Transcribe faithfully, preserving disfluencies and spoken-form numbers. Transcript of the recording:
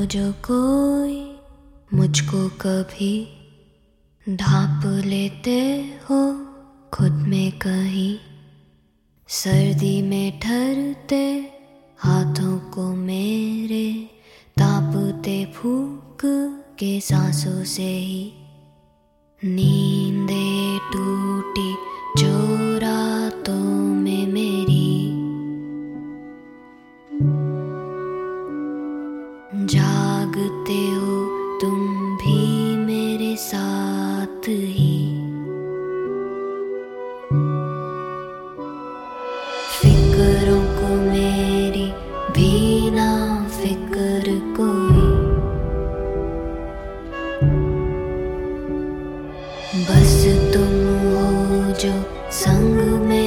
जो कोई मुझको कभी ढांप लेते हो खुद में कहीं, सर्दी में ठहरते हाथों को मेरे तापते फूंक के सांसों से ही, नींदें टूटी जो रातों में मेरी, जागते हो तुम भी मेरे साथ ही, फिक्रों को मेरी भी ना फिक्र कोई, बस तुम हो जो संग में